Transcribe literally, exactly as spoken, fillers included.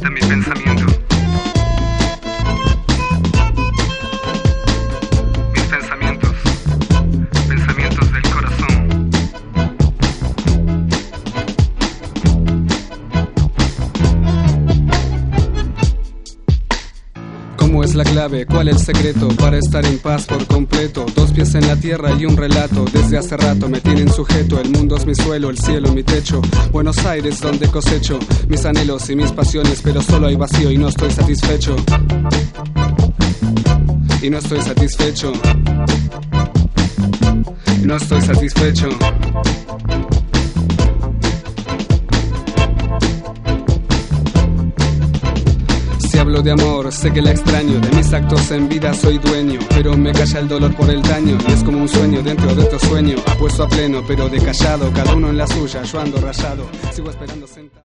de mi pensamiento. Mis pensamientos, pensamientos del corazón. ¿Cómo es la clave? ¿Cuál el secreto? Para estar en paz por completo. Dos pies en la tierra y un relato. Desde hace rato me tienen sujeto. El mundo es mi suelo, el cielo mi techo. Buenos Aires donde cosecho mis anhelos y mis pasiones, pero solo hay vacío y no estoy satisfecho. Y no estoy satisfecho. Y no estoy satisfecho. Si hablo de amor, sé que la extraño. De mis actos en vida soy dueño, pero me calla el dolor por el daño. Y es como un sueño dentro de otro sueño. Apuesto a pleno, pero de callado. Cada uno en la suya, yo ando rayado. Sigo esperando sentado.